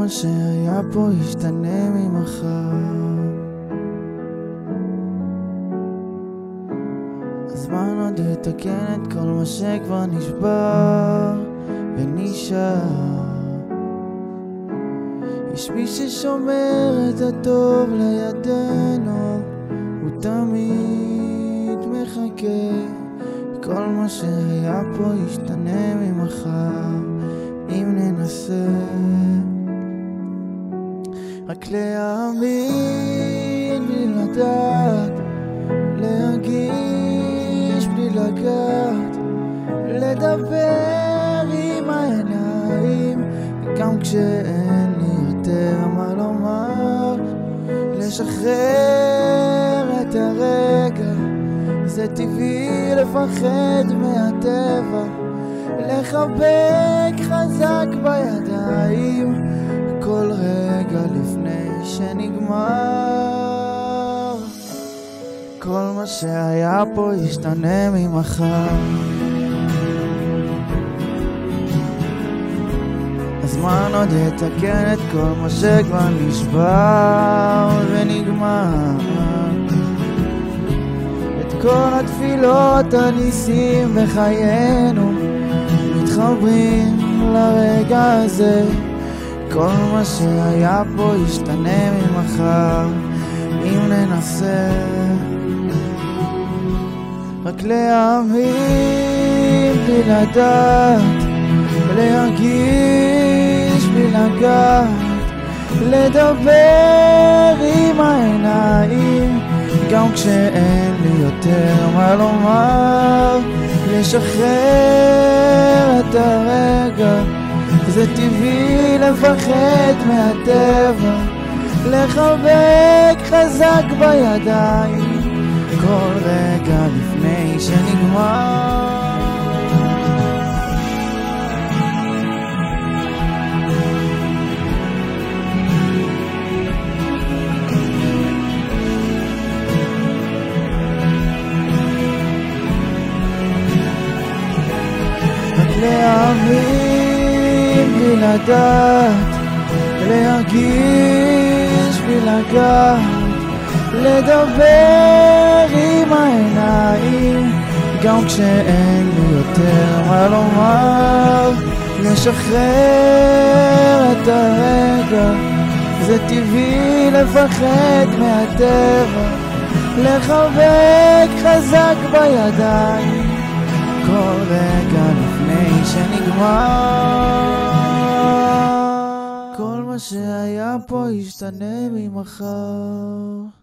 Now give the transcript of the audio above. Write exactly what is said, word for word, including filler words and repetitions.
מה שהיה פה ישתנה ממחר. הזמן עוד יתקן את כל מה שכבר נשבר ונשאר. יש מי ששומר את הטוב לידינו, הוא תמיד מחכה. כל מה שהיה פה ישתנה ממחר אם ננסה רק להאמין בלי לדעת, להרגיש בלי לגעת, לדבר עם העיניים גם כשאין לי יותר מה לומר, לשחרר את הרגע, זה טבעי לפחד מהטבע, לחבק חזק בידיים כל רגע לפני שנגמר. כל מה שהיה פה ישתנה ממחר. הזמן עוד יתקן את כל מה שכבר נשבר ונגמר. את כל התפילות הניסים בחיינו מתחברים לרגע הזה. כל מה שהיה פה ישתנה ממחר אם ננסה רק להאמין בלי לדעת, להרגיש בלי לגעת, לדבר עם העיניים גם כשאין לי יותר מה לומר, לשחרר את הרגע, זה טבעי לפחד מהטבע, לחבק חזק בידיים כל רגע לפני שנגמר. להאמין בלי לדעת, להרגיש בלי לגעת, לדבר עם העיניים גם כשאין לי יותר מה לומר, לשחרר את הרגע, זה טבעי לפחד מהטבע, לחבק חזק בידיים כל רגע לפני שנגמר. כל מה שהיה פה ישתנה ממחר.